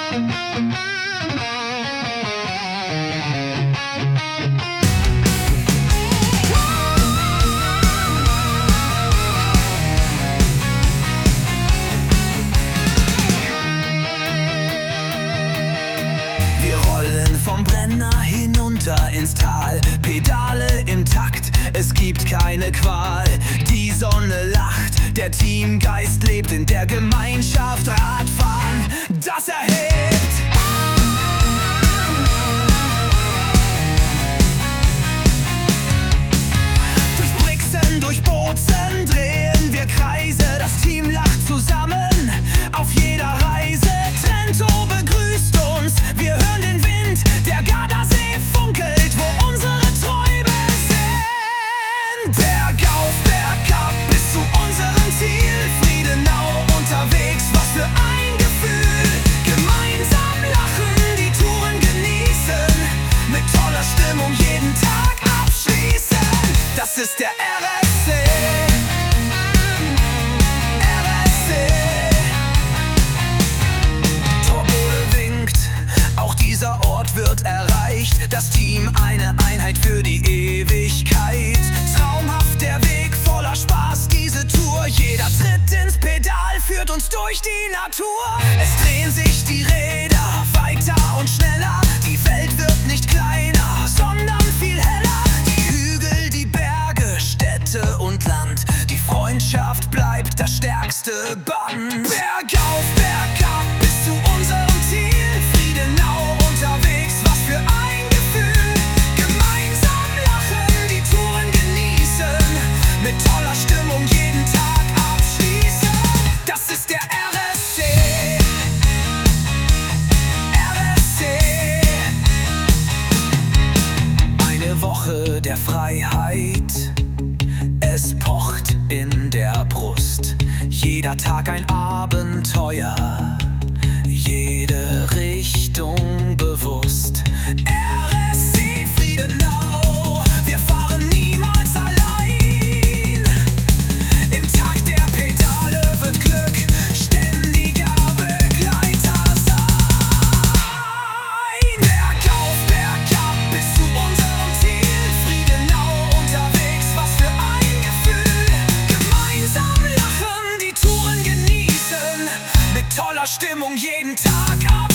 Vom Brenner hinunter ins Tal, Pedale im Takt, es gibt keine Qual. Die Sonne lacht, der Teamgeist lebt in der Gemeinschaft. Radfahren, das erhebt. Durch Brixen, durch Bozen drehen wir Kreise, das Team lacht zusammen auf jeder Reise. Trento begrüßt uns, wir hören den Wind, der Gardasee funkelt, wo unsere Träume sind. Bergauf, bergab bis zu unserem Ziel, Friedenau unterwegs, was für ein Gefühl. Gemeinsam lachen, die Touren genießen, mit toller Stimmung jeden Tag abschließen. Das ist der RSC. Dieser Ort wird erreicht, das Team eine Einheit für die Ewigkeit. Traumhaft der Weg, voller Spaß diese Tour. Jeder Tritt ins Pedal führt uns durch die Natur. Es drehen sich die Räder weiter und schneller. Die Welt wird nicht kleiner, sondern viel heller. Die Hügel, die Berge, Städte und Land. Die Freundschaft bleibt das stärkste Band. Bergauf, bergab bis zu unserem Ziel. Friedenau unterwegs, was für ein Gefühl. Gemeinsam lachen, die Touren genießen, mit toller Stimmung jeden Tag abschließen. Das ist der RSC. RSC. Eine Woche der Freiheit, es pocht in der Brust. Jeder Tag ein Abenteuer, jede Richtung bewusst. RSC Friedenau, wir fahren niemals allein. Im Takt der Pedale wird Glück ständiger Begleiter sein. Bergauf, bergab bis zu unserem Ziel. Friedenau unterwegs, was für ein Gefühl. Gemeinsam lachen, die Touren genießen, mit toller Stimmung jeden Tag ab.